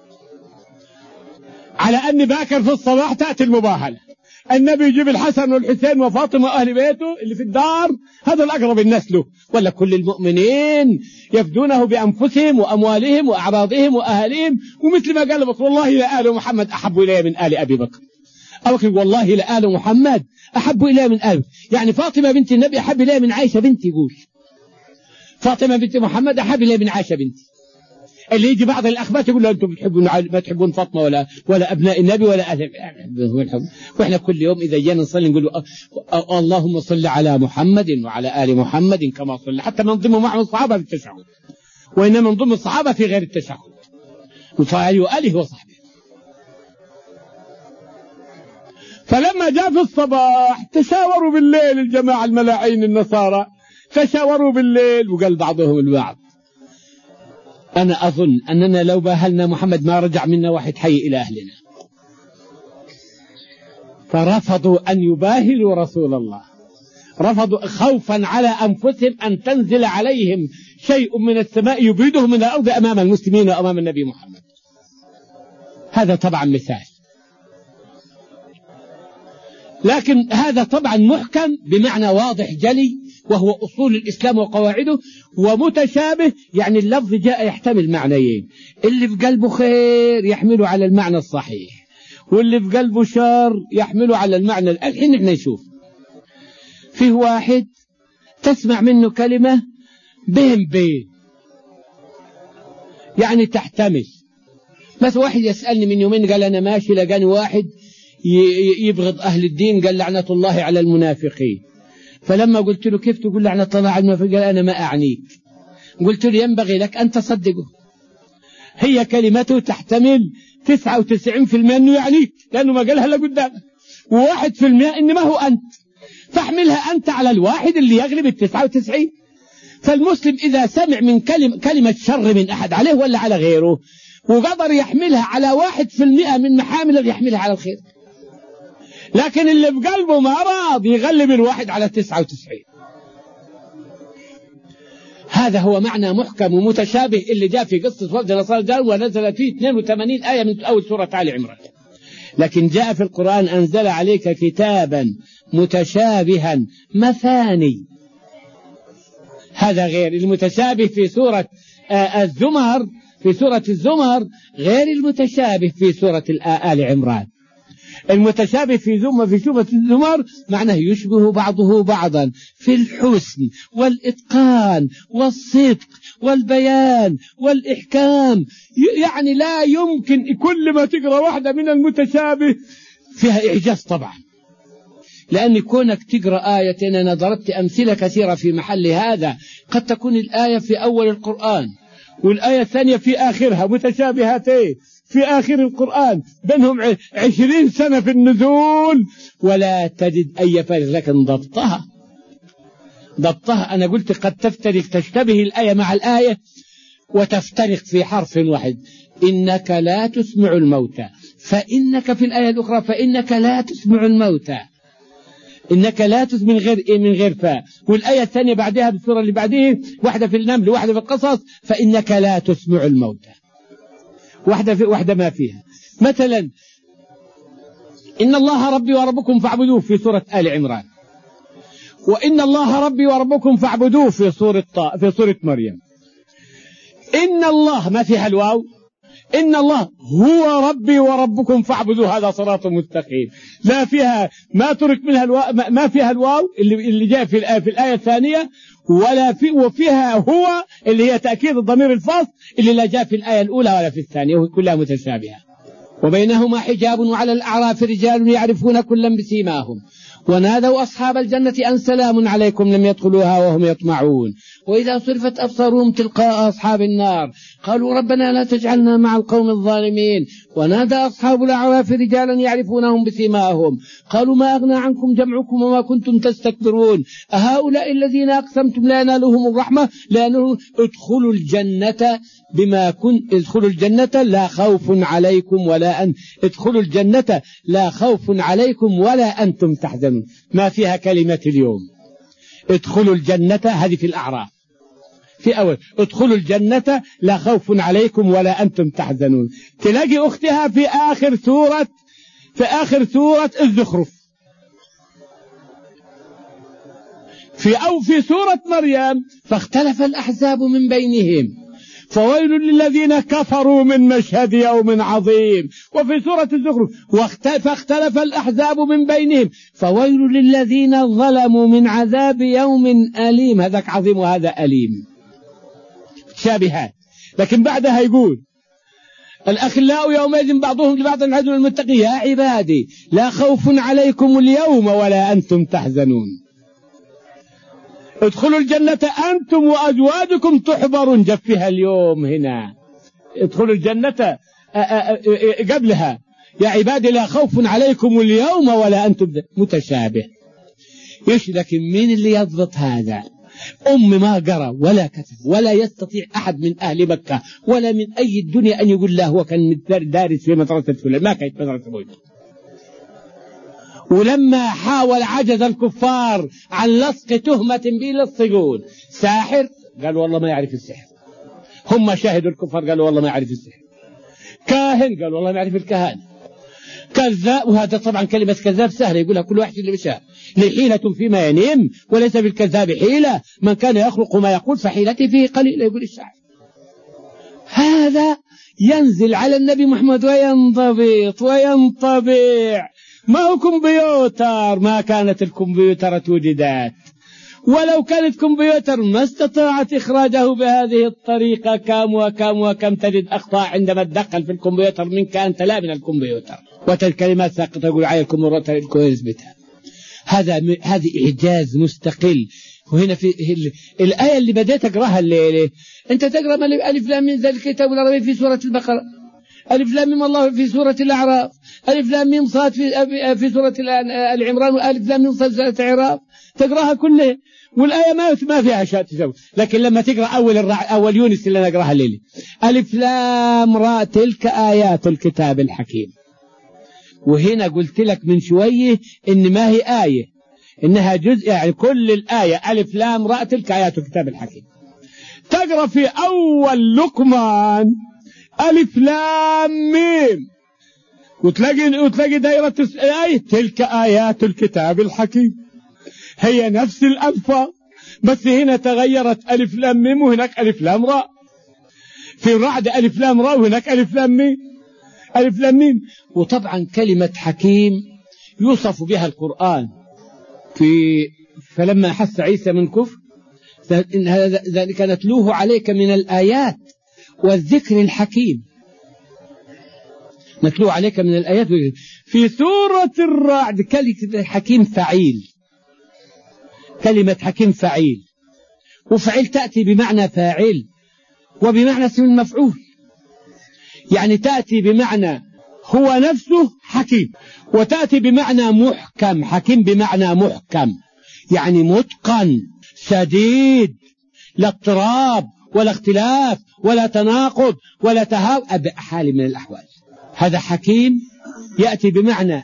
على أن باكر في الصباح تأتي المباهلة، النبي يجيب الحسن والحسين وفاطمة وأهل بيته اللي في الدار، هذا الأقرب الناس له، ولا كل المؤمنين يفدونه بأنفسهم وأموالهم وأعراضهم وأهلهم. ومثل ما قال بطل والله لآل محمد أحب إلي من آل أبي بكر، أو والله لآل محمد أحب إلي من آل، يعني فاطمة بنت النبي أحب إلي من عائشة بنتي، يقول فاطمة بنت محمد أحب إلي من عائشة بنتي. اللي يجي بعض الأخبات يقول له أنتم بتحبون ما تحبون فاطمة ولا ولا أبناء النبي ولا أهل، وإحنا كل يوم إذا جينا نصلي نقول اللهم صل على محمد وعلى آل محمد كما صلى، حتى ننضم معهم الصحابة في التشهد، وإنما ننضم الصحابة في غير التشهد وفعلي وآله وصحبه. فلما جاء في الصباح تشاوروا بالليل الجماعة الملاعين النصارى، تشاوروا بالليل وقال بعضهم البعض أنا أظن أننا لو باهلنا محمد ما رجع منا واحد حي إلى أهلنا. فرفضوا أن يباهلوا رسول الله، رفضوا خوفا على أنفسهم أن تنزل عليهم شيء من السماء يبيدهم من الأرض أمام المسلمين وأمام النبي محمد. هذا طبعا مثال، لكن هذا طبعا محكم بمعنى واضح جلي، وهو أصول الإسلام وقواعده، ومتشابه يعني اللفظ جاء يحتمل معنيين، اللي في قلبه خير يحمله على المعنى الصحيح، واللي في قلبه شر يحمله على المعنى. الحين احنا نشوف فيه واحد تسمع منه كلمة بهم بين، يعني تحتمل. مثل واحد يسألني من يومين قال أنا ماشي لقاني واحد يبغض أهل الدين، قال لعنة الله على المنافقين. فلما قلت له كيف تقول لعنة الله على المنافقين؟ قال أنا ما أعنيك. قلت له ينبغي لك أن تصدقه، هي كلمته تحتمل تسعة وتسعين في المئة أنه يعنيك، لأنه ما قالها إلا قدامك، وواحد في المئة إنما هو أنت، فاحملها أنت على الواحد اللي يغلب التسعة وتسعين. فالمسلم إذا سمع من كلمة, كلمة شر من أحد عليه ولا على غيره وقدر يحملها على واحد في المئة من محامله يحملها على الخير، لكن اللي في قلبه ما راض يغلب الواحد على التسعة وتسعين. هذا هو معنى محكم ومتشابه اللي جاء في قصة وفد نصارى الدار، ونزل فيه اثنين وثمانين آية من أول سورة آل عمران. لكن جاء في القرآن أنزل عليك كتابا متشابها مثاني، هذا غير المتشابه في سورة الزمر، في سورة الزمر غير المتشابه في سورة آل عمران. المتشابه في زمر في سورة الزمر معناه يشبه بعضه بعضا في الحسن والإتقان والصدق والبيان والإحكام، يعني لا يمكن كل ما تقرأ واحدة من المتشابه فيها إعجاز طبعا، لأن كونك تقرأ آية، أنا ضربت أمثلة كثيرة في محل هذا، قد تكون الآية في أول القرآن والآية الثانية في آخرها متشابهتين في آخر القرآن، بينهم عشرين سنة في النزول ولا تجد أي فارق، لكن ضبطها ضبطها أنا قلت قد تفترق، تشتبه الآية مع الآية وتفترق في حرف واحد. إنك لا تسمع الموتى، فإنك في الآية الأخرى فإنك لا تسمع الموتى، إنك لا تسمع من غير إيه من غير فاء، والآية الثانية بعدها بالسورة اللي بعدها واحدة في النمل واحدة في القصص فإنك لا تسمع الموتى، واحدة في واحدة ما فيها. مثلا إن الله ربي وربكم فاعبدوه في سورة آل عمران، وإن الله ربي وربكم فاعبدوه في سورة طا في سورة مريم. إن الله ما فيها الواو، إن الله هو ربي وربكم فاعبدوا، هذا صراط مستقيم. لا فيها ما ترك منها الواو، ما فيها الواو اللي اللي جاء في الآية في الآية الثانية، ولا في وفيها هو اللي هي تأكيد الضمير الفاصل اللي لا جاء في الآية الأولى ولا في الثانية، وهي كلها متشابهة. وبينهما حجاب وعلى الأعراف رجال يعرفون كلا بسيماهم ونادوا أصحاب الجنة أن سلام عليكم لم يدخلوها وهم يطمعون وإذا صرفت أبصارهم تلقاء أصحاب النار قالوا ربنا لا تجعلنا مع القوم الظالمين ونادى أصحاب الأعراف رجالا يعرفونهم بسيماهم قالوا ما أغنى عنكم جمعكم وما كنتم تستكبرون أهؤلاء الذين أقسمتم لا ينالهم الرحمة لأنهم ادخلوا الجنة بما كنت ادخلوا الجنة لا خوف عليكم ولا أن ادخلوا الجنة لا خوف عليكم ولا أنتم تحزنون. ما فيها كلمة اليوم ادخلوا الجنة، هذه في الأعراف في أول ادخلوا الجنة لا خوف عليكم ولا أنتم تحزنون. تلاقي أختها في آخر سورة في آخر سورة الزخرف، في أو في سورة مريم فاختلف الأحزاب من بينهم فويل للذين كفروا من مشهد يوم عظيم. وفي سورة الزخرف فاختلف الأحزاب من بينهم فويل للذين ظلموا من عذاب يوم أليم. هذاك عظيم وهذا أليم شابهات. لكن بعدها يقول الأخلاء يومئذ بعضهم لبعض عدو المتقين يا عبادي لا خوف عليكم اليوم ولا أنتم تحزنون ادخلوا الجنة أنتم وأزواجكم تحبرون. جفها اليوم هنا ادخلوا الجنة قبلها يا عبادي لا خوف عليكم اليوم ولا أنتم متشابه. إيش لكن مين اللي يضبط هذا؟ أم ما قرأ ولا كتب ولا يستطيع أحد من أهل مكة ولا من أي الدنيا أن يقول له هو كان دارس في مدرسة فلان، ما كانت مدرسة بوجه. ولما حاول عجز الكفار عن لصق تهمة به للصقون ساحر قالوا والله ما يعرف السحر. هم شاهدوا الكفار قالوا والله ما يعرف السحر. كاهن قالوا والله ما يعرف الكهانة. كذاب، وهذا طبعا كلمة كذاب سهلة يقولها كل واحد اللي بشاء. لحيلة فيما ينم وليس بالكذاب حيلة من كان يخلق ما يقول فحيلته فيه قليل يقول الشاعر. هذا ينزل على النبي محمد وينضبط وينطبع. ما هو كمبيوتر، ما كانت الكمبيوتر وجدت، ولو كانت كمبيوتر ما استطاعت إخراجه بهذه الطريقة. كم وكم وكم تجد أخطاء عندما تدخل في الكمبيوتر منك أنت لا من الكمبيوتر، وتالكلمات ساقطة يقول عاية الكمبيوتر يثبتها. هذا هذه إعجاز مستقل. وهنا في الآية اللي بديت أقرأها الليلة أنت تقرأ ألف لام من ذلك الكتاب العربي في سورة البقرة، ألف لام ميم الله في سورة الأعراف، ألف لام ميم صاد في في سورة العمران، وألف لام ميم صاد في سورة الأعراف. تقرأها كلها والآية ما ما فيها أشياء تسوي. لكن لما تقرأ أول الرع أول يونس اللي نقرأها الليلة ألف لام را تلك آيات الكتاب الحكيم. وهنا قلت لك من شوية إن ما هي آية، إنها جزء، يعني كل الآية ألف لام را تلك آيات الكتاب الحكيم. تقرأ في أول لقمان ألف لام ميم وتلاقي وتلاقي دائرة الآية تلك آيات الكتاب الحكيم. هي نفس الألفاظ بس هنا تغيرت ألف لام ميم وهناك ألف لام راء. في الرعد ألف لام راء وهناك ألف لام ميم ألف لام ميم. وطبعا كلمة حكيم يوصف بها القرآن في فلما أحس عيسى من كفر ذلك نتلوه عليك من الآيات والذكر الحكيم. نتلوه عليك من الآيات. في سورة الرعد كلمة حكيم فعيل، كلمة حكيم فعيل، وفعيل تأتي بمعنى فاعل وبمعنى اسم المفعول، يعني تأتي بمعنى هو نفسه حكيم، وتأتي بمعنى محكم. حكيم بمعنى محكم يعني متقن سديد، لا اضطراب ولا اختلاف ولا تناقض ولا تهاو بحال من الأحوال. هذا حكيم يأتي بمعنى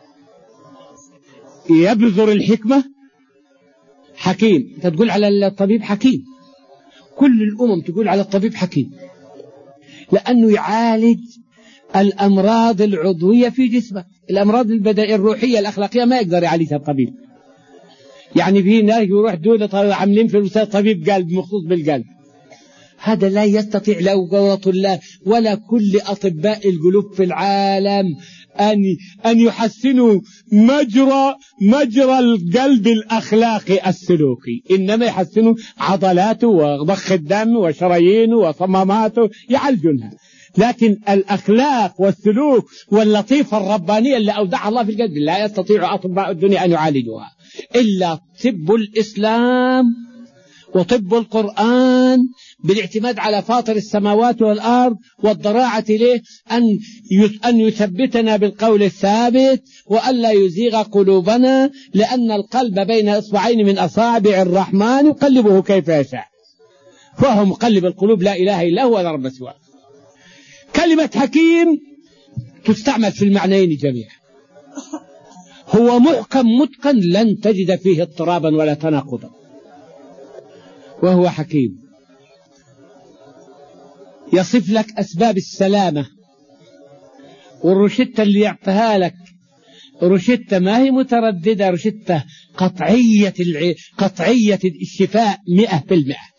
يبذر الحكمة. حكيم أنت تقول على الطبيب حكيم، كل الأمم تقول على الطبيب حكيم لأنه يعالج الأمراض العضوية في جسمك. الأمراض البدنية الروحية الأخلاقية ما يقدر يعالجها الطبيب. يعني في ناس يروح دولة عاملين في الوسائل طبيب قلب مخصوص بالقلب، هذا لا يستطيع لا قوة الله ولا كل أطباء القلوب في العالم أن أن يحسنوا مجرى مجرى القلب الأخلاقي السلوكي، إنما يحسنوا عضلاته وضخ الدم وشرايينه وصماماته يعالجونها. لكن الأخلاق والسلوك واللطيفة الربانية اللي أودعها الله في القلب لا يستطيع أطباء الدنيا أن يعالجوها إلا طب الإسلام وطب القرآن بالاعتماد على فاطر السماوات والأرض والضراعة إليه أن أن يثبتنا بالقول الثابت وألا يزيغ قلوبنا، لأن القلب بين إصبعين من أصابع الرحمن يقلبه كيف يشاء، فهو مقلب القلوب لا إله إلا هو ولا رب سواه. كلمة حكيم تستعمل في المعنيين جميعا. هو محكم متقن لن تجد فيه اضطرابا ولا تناقضا، وهو حكيم يصف لك أسباب السلامة، والرشدة اللي يعطيها لك رشدة ما هي مترددة، رشدة قطعية الع... قطعية الشفاء مئة بالمئة.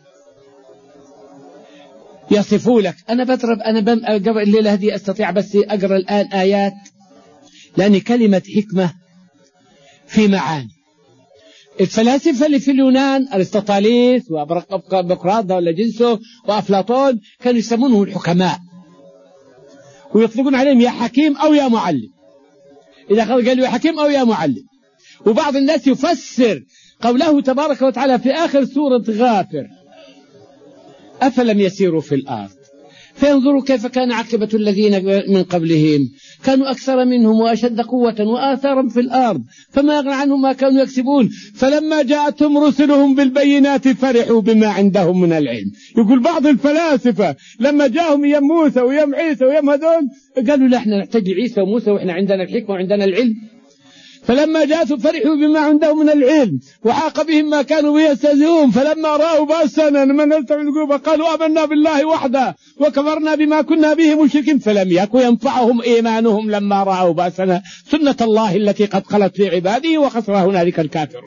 يصفوا لك. أنا بضرب أنا بم... قبل الليلة هذه أستطيع بس أقرأ الآن آيات، لأن كلمة حكمة في معاني. الفلاسفة اللي في اليونان أرسطاطاليس وبقراطة ولا جنسه وأفلاطون كانوا يسمونه الحكماء ويطلقون عليهم يا حكيم أو يا معلم، إذا قالوا يا حكيم أو يا معلم. وبعض الناس يفسر قوله تبارك وتعالى في آخر سورة غافر أفلم يسيروا في الأرض فينظروا كيف كان عاقبة الذين من قبلهم كانوا أكثر منهم وأشد قوة وآثارا في الأرض فما أغنى عنهم ما كانوا يكسبون فلما جاءتهم رسلهم بالبينات فرحوا بما عندهم من العلم. يقول بعض الفلاسفة لما جاءهم يم موسى ويم عيسى ويم هذول قالوا لا احنا نحتاج عيسى وموسى وإحنا عندنا الحكمة وعندنا العلم، فلما جاءتهم فرحوا بما عندهم من العلم وحاق بهم ما كانوا به يستهزئون فلما رأوا بأسنا من نلتم القلوب قالوا آمنا بالله وحده وكفرنا بما كنا به مشركين فلم يكن ينفعهم إيمانهم لما رأوا بأسنا سنة الله التي قد خلت في عباده وخسر هنالك الكافرون.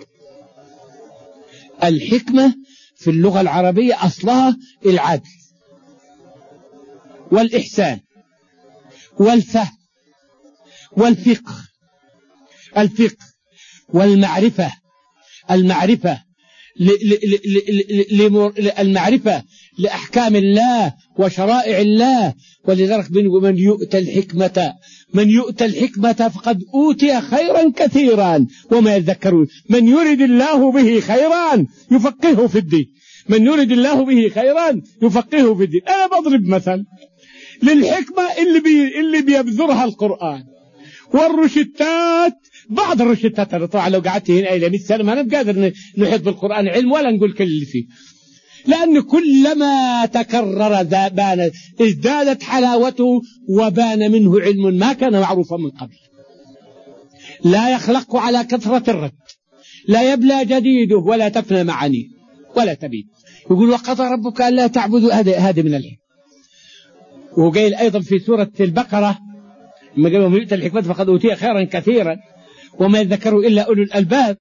الحكمة في اللغة العربية أصلها العدل والإحسان والفهم والفقه، الفقه والمعرفة، المعرفة المعرفة لأحكام الله وشرائع الله. ولذلك من يؤتى الحكمة من يؤتى الحكمة فقد أوتي خيرا كثيرا وما يذكرون من يريد الله به خيرا يفقهه في الدين، من يريد الله به خيرا يفقهه في الدين. أنا بضرب مثل للحكمة اللي بي اللي بيبذرها القرآن والرشتات. بعض الرشتات طبعا لو قعدت هنا إلى مئة سنة ما أنا قادر نحط بالقرآن علم ولا نقول كل اللي فيه، لأن كلما تكرر بان ازدادت حلاوته وبان منه علم ما كان معروفا من قبل. لا يخلق على كثرة الرد، لا يبلى جديده ولا تفنى معانيه ولا تبيد. يقول وقضى ربك ألا تعبدوا، هذا من الحكمة. وقيل أيضا في سورة البقرة لما قالوا من يؤتى الحكمة فقد أوتي خيرا كثيرا وما يذكروا إلا أولو الألباب،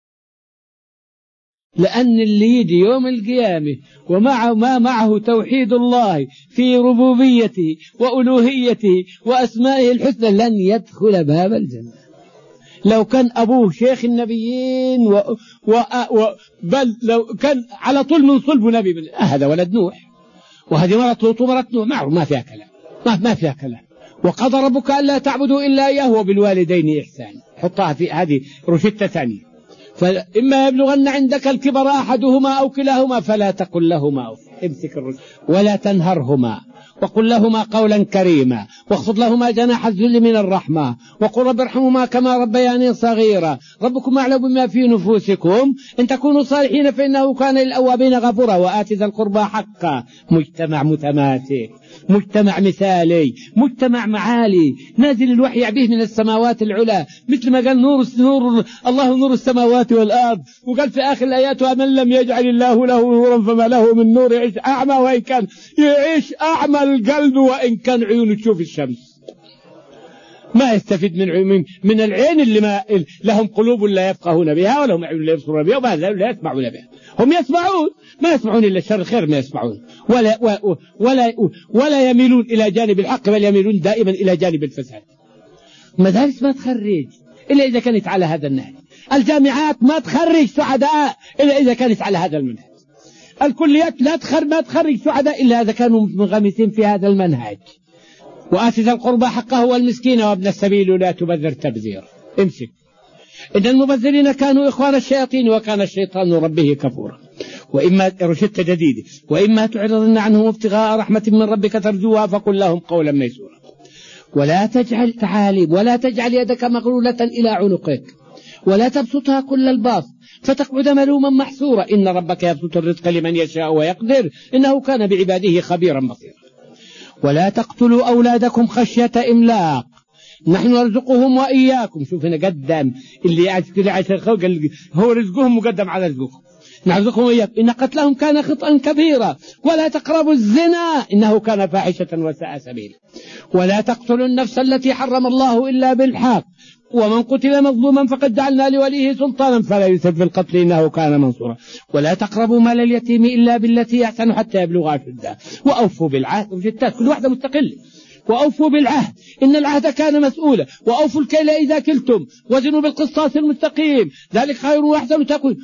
لأن اللي يجي يوم القيامة ومعه ما معه توحيد الله في ربوبيته وألوهيته وأسمائه الحسنى لن يدخل باب الجنة. لو كان أبوه شيخ النبيين و... و... و... بل لو كان على طول من صلب نبي من... هذا ولد نوح وهذه مرة لوط ومرة نوح، معه ما فيها كلام، ما, ما فيها كلام. وقضى ربك ألا تعبدوا إلا إياه وبالوالدين إحسانا. حطها في هذه رشدة ثانية. فإما يبلغن عندك الكبر أحدهما أو كلاهما فلا تقل لهما أف، امسك الرشد ولا تنهرهما وقل لهما قولا كريما واخفض لهما جناح الذل من الرحمة وقل رب ارحمهما كما ربياني صغيرا ربكم أعلم بما في نفوسكم إن تكونوا صالحين فإنه كان للأوابين غفورا وآت ذا القربى حقا. مجتمع متماسك، مجتمع مثالي، مجتمع معالي نازل الوحي به من السماوات العلى، مثل ما قال نور نور الله نور السماوات والأرض، وقال في آخر الآيات ومن لم يجعل الله له نورا فما له من نور يعيش أعمى وإن كان يعيش أعمى القلب وإن كان عيونه تشوف الشمس. ما يستفيد من من العين اللي ما لهم قلوب لا يفقهون بها ولهم أعين لا يبصرون بها وما لا يسمعون بها. هم يسمعون ما يسمعون إلا الشر، الخير ما يسمعون، ولا ولا ولا يميلون إلى جانب الحق بل يميلون دائما إلى جانب الفساد. مدارس ما تخرج إلا إذا كانت على هذا النهج، الجامعات ما تخرج سعداء إلا إذا كانت على هذا المنهج، الكليات لا تخرج ما تخرج سعداء إلا إذا كانوا منغمسين في هذا المنهج. وآت ذا القربى حقه والمسكين وابن السبيل لا تبذر تبذير. امسك. إن المبذرين كانوا إخوان الشياطين وكان الشيطان ربه كفورا. وإما رشدت جديد وإما تعرضن عنهم ابتغاء رحمة من ربك ترجوها فقل لهم قولا ميسورا. ولا تجعل تعاليم ولا تجعل يدك مغلولة إلى عنقك ولا تبسطها كل الباسط فتقعد ملوما محسورا. إن ربك يبسط الرزق لمن يشاء ويقدر إنه كان بعباده خبيرا بصيرا. ولا تقتلوا أولادكم خشية إملاق نحن نرزقهم وإياكم. شوف هنا قدم اللي عايز هو رزقهم مقدم على رزقكم. نرزقهم وإياكم إن قتلهم كان خطأ كبيرا. ولا تقربوا الزنا إنه كان فاحشة وساء سبيلا. ولا تقتلوا النفس التي حرم الله إلا بالحق ومن قتل مظلوما فقد جعلنا لوليه سلطانا فلا يسرف في القتل إنه كان منصورا. ولا تقربوا مال اليتيم إلا بالتي أحسن حتى يبلغ أشده وأوفوا بالعهد. وجدتات كل واحدة مستقلة. وأوفوا بالعهد إن العهد كان مسؤولا وأوفوا الكيل إذا كلتم وزنوا بالقسطاس المستقيم ذلك خير وأحسن تقويم.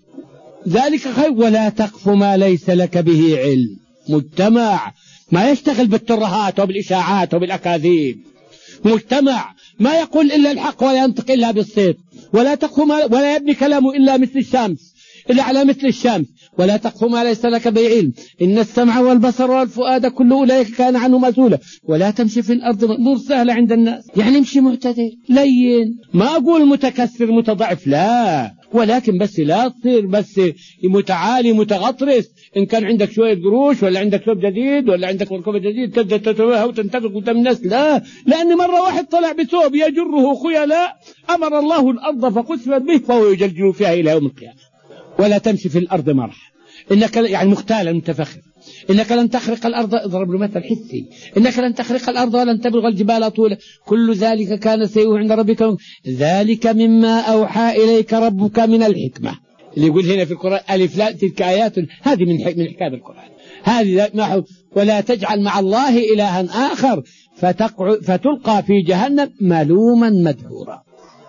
ذلك خير. ولا تقف ما ليس لك به علم. مجتمع ما يشتغل بالترهات وبالإشاعات وبالأكاذيب، مجتمع ما يقول إلا الحق ولا ينطق إلا بالصدق. ولا تقف ما ولا يبني كلامه إلا مثل الشمس إلا على مثل الشمس. ولا تقف ما ليس لك به علم إن السمع والبصر والفؤاد كل أولئك كان عنه مسؤولا. ولا تمشي في الأرض مر سهلة عند الناس يعني امشي معتدل لين، ما أقول متكسر متضعف لا، ولكن بس لا تصير بس متعالي متغطرس. إن كان عندك شوية قروش ولا عندك ثوب جديد ولا عندك مركبة جديد تبدأ تتوهها وتنتفق قدام الناس لا، لأن مرة واحد طلع بثوب يجره خيلاء أمر الله الأرض فقسمت به فهو يجلجل فيها إلى يوم القيامة. ولا تمشي في الأرض مرح إنك يعني مختالا متفخر إنك لن تخرق الأرض. اضرب له مثل حسي إنك لن تخرق الأرض ولن تبلغ الجبال طولا كل ذلك كان سيئه عند ربك. ذلك مما أوحى إليك ربك من الحكمة. اللي يقول هنا في القرآن ألف لا تلك آيات هذه من من حكاية القرآن هذه. ولا تجعل مع الله إلها آخر فتقع فتلقى في جهنم ملوما مدحورا.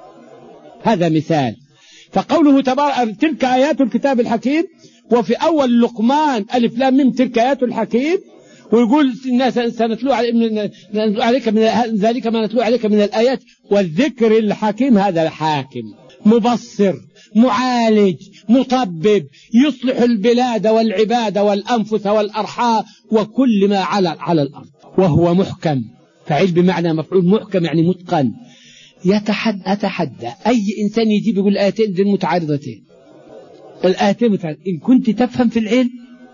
هذا مثال. فقوله تبارك تلك آيات الكتاب الحكيم. وفي أول لقمان ألف لام ميم تلك آيات الحكيم. ويقول الناس سنتلو عليك من ذلك ما نتلو عليك من الآيات والذكر الحكيم. هذا الحاكم مبصر معالج مطبب يصلح البلاد والعباد والأنفس والأرحام وكل ما على على الأرض. وهو محكم فعيل بمعنى مفعول محكم يعني متقن. يتحدى أتحدى أي إنسان يجيب يقول آيتين ذي متعارضتين الآيتين متعارضتين. إن كنت تفهم في العلم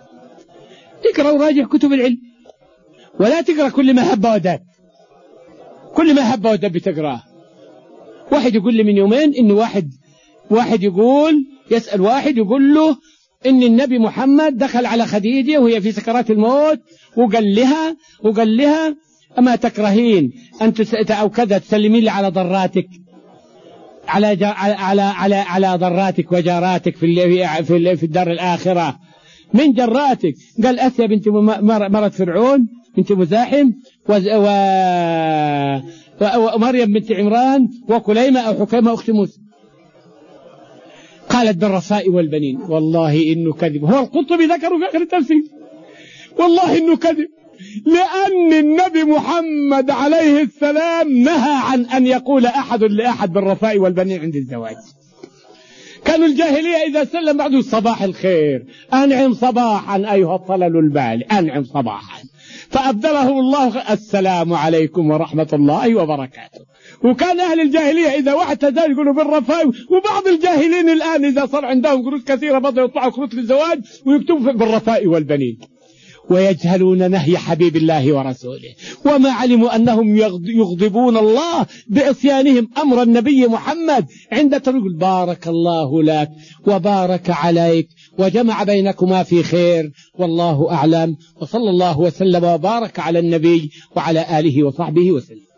اقرأ وراجع كتب العلم ولا تقرأ كل ما هب ودب. كل ما هب ودب تقرأه. واحد يقول لي من يومين إن واحد واحد يقول يسأل واحد يقول له إن النبي محمد دخل على خديجة وهي في سكرات الموت وقال لها وقال لها أما تكرهين أن أو كذا تسلمين لي على ضراتك على على على على ضراتك وجاراتك في في في الدار الآخرة من جراتك. قال أسيا بنت مرت فرعون بنت مزاحم ومريم بنت عمران وكليمة أو حكيمة أخت موسى. قالت بالرفاء والبنين. والله إنه كذب. هو القرطبي ذكره في آخر التفسير. والله إنه كذب لأن النبي محمد عليه السلام نهى عن أن يقول أحد لأحد بالرفاء والبنين عند الزواج. كانوا الجاهلية إذا سلم بعده صباح الخير أنعم صباحا أيها الطلل البالي أنعم صباحا فأبدله الله السلام عليكم ورحمة الله وبركاته. وكان أهل الجاهلية إذا واحد تزال يقولوا بالرفاء. وبعض الجاهلين الآن إذا صار عندهم قروش كثيرة بدأوا يطلعوا كروت للزواج ويكتبوا بالرفاء والبنين. ويجهلون نهي حبيب الله ورسوله وما علموا أنهم يغضبون الله بعصيانهم أمر النبي محمد عند تقول بارك الله لك وبارك عليك وجمع بينكما في خير والله أعلم. وصلى الله وسلم وبارك على النبي وعلى آله وصحبه وسلم.